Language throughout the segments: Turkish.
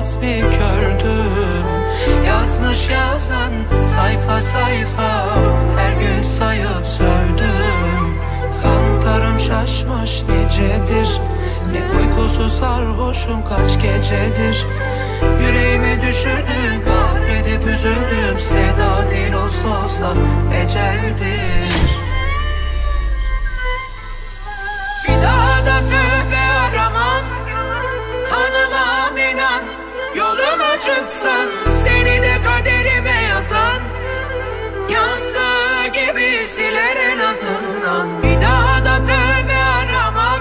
olmaz bir kördüm. Yazmış yazan sayfa sayfa, her gün sayıp sövdüm. Kantarım şaşmış nicedir, ne uykusuz sarhoşum kaç gecedir. Yüreğime düşürdüm, kahredip üzüldüm. Sevda değil olsa eceldir. Bir daha da tövbe aramam, tanımam inan. Yoluma çıksan, seni de kaderime yazan, yazdığı gibi siler en azından. Bir daha da tövbe aramam,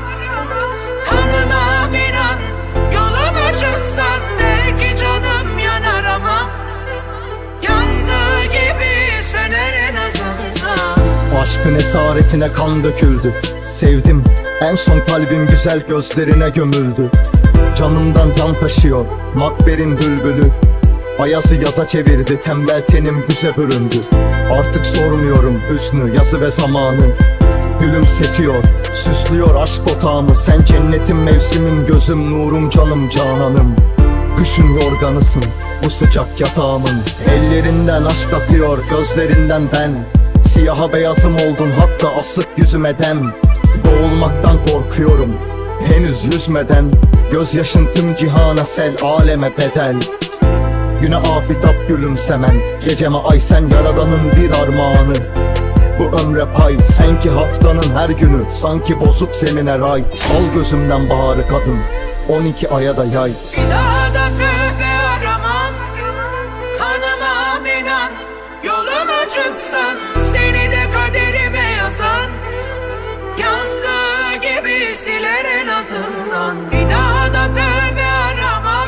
tanımam inan. Yoluma çıksan belki canım yanar ama yandığı gibi söner en azından. Aşkın esaretine kan döküldü. Sevdim, en son kalbim güzel gözlerine gömüldü. Canımdan can taşıyor makberin bülbülü. Ayazı yaza çevirdi, tembel tenim güze büründü. Artık sormuyorum hüznü, yazı ve zamanı. Gülümsetiyor, süslüyor aşk otağımı. Sen cennetim, mevsimin, gözüm, nurum, canım, cananım. Kışın yorganısın, bu sıcak yatağımın. Ellerinden aşk akıyor, gözlerinden ben. Siyaha beyazım oldun, hatta asık yüzüme dem. Boğulmaktan korkuyorum, henüz yüzmeden. Gözyaşın tüm cihana sel, aleme bedel. Güne afitap gülümsemen, geceme ay sen, yaradanın bir armağanı. Bu ömre pay, sen ki haftanın her günü, sanki bozuk zemine ray. Al gözümden baharı kadın, 12 aya da yay. Bir daha da tövbe aramam, tanımam inan. Yoluma çıksan, seni de kaderime yazan, yazdığı gibi siler en azından. Bir daha da tövbe aramam,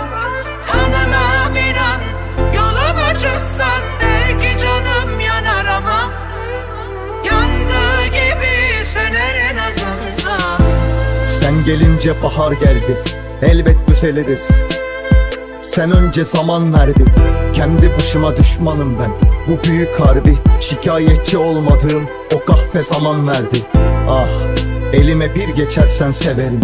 tanımam inan. Yoluma çıksan belki canım yanar ama yandığı gibi söner en azından. Sen gelince bahar geldi, elbet düzeliriz. Sen önce zaman ver bir, kendi başıma düşmanım ben. Bu büyük harbi, şikayetçi olmadığım o kahpe zaman verdi. Ah, elime bir geçersen severim.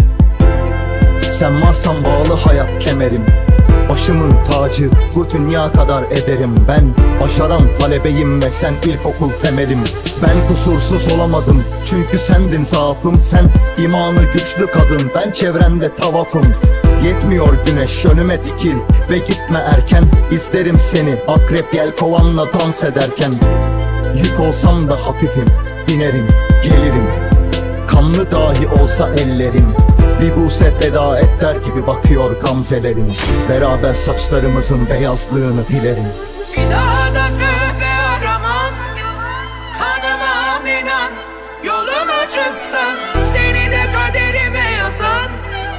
Sen varsan bağlı hayat kemerim. Başımın tacı, bu dünya kadar ederim ben. Başaran talebeyim ve sen ilkokul temelim. Ben kusursuz olamadım, çünkü sendin zaafım. Sen imanı güçlü kadın, ben çevrende tavafım. Yetmiyor güneş, önüme dikil ve gitme erken. İzlerim seni akrep yelkovanla dans ederken. Yük olsam da hafifim, binerim, gelirim. Kanlı dahi olsa ellerim, bir buse feda et der gibi bakıyor gamzelerim. Beraber saçlarımızın beyazlığını dilerim. Bir daha da tövbe aramam, tanımam inan. Yoluma çıksan, seni de kaderime yazan,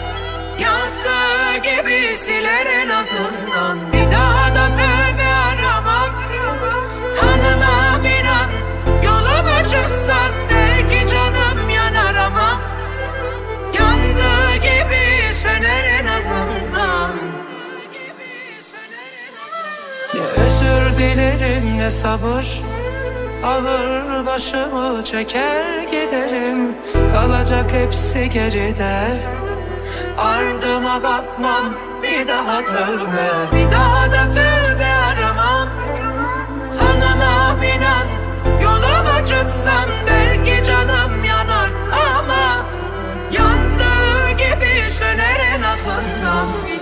yazdığı gibi siler en azından. Bir daha da tövbe aramam, tanımam inan. Yoluma çıksan belki canım yanar ama yandığı gibi söner en azından. Ne özür dilerim ne sabır, alır başımı çeker giderim. Kalacak hepsi geride, ardıma bakmam, bir daha tövbe. Bir daha da tövbe aramam, tanımam inan. Yoluma çıksan belki canım yanar ama yandığı gibi söner en azından.